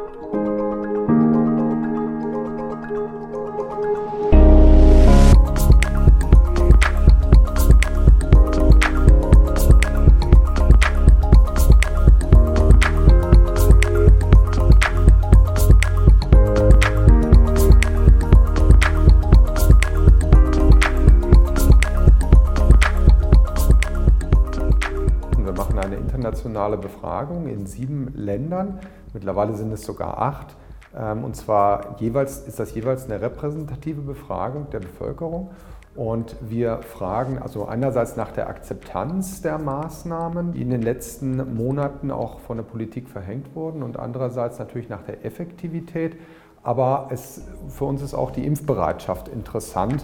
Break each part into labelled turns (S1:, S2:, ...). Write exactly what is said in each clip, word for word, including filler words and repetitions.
S1: Eine internationale Befragung in sieben Ländern, mittlerweile sind es sogar acht, und zwar jeweils, ist das jeweils eine repräsentative Befragung der Bevölkerung und wir fragen also einerseits nach der Akzeptanz der Maßnahmen, die in den letzten Monaten auch von der Politik verhängt wurden und andererseits natürlich nach der Effektivität, aber es, für uns ist auch die Impfbereitschaft interessant.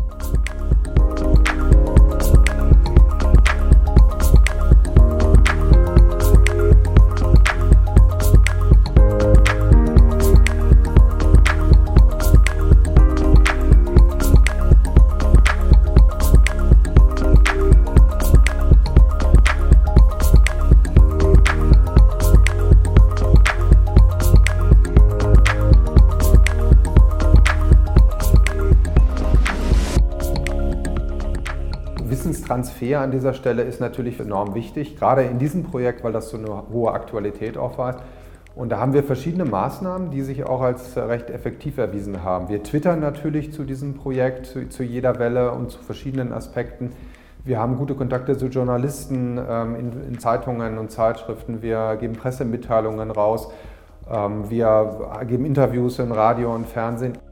S1: Wissenstransfer an dieser Stelle ist natürlich enorm wichtig, gerade in diesem Projekt, weil das so eine hohe Aktualität aufweist. Und da haben wir verschiedene Maßnahmen, die sich auch als recht effektiv erwiesen haben. Wir twittern natürlich zu diesem Projekt, zu, zu jeder Welle und zu verschiedenen Aspekten. Wir haben gute Kontakte zu Journalisten ähm, in, in Zeitungen und Zeitschriften. Wir geben Pressemitteilungen raus. Ähm, wir geben Interviews in Radio und Fernsehen.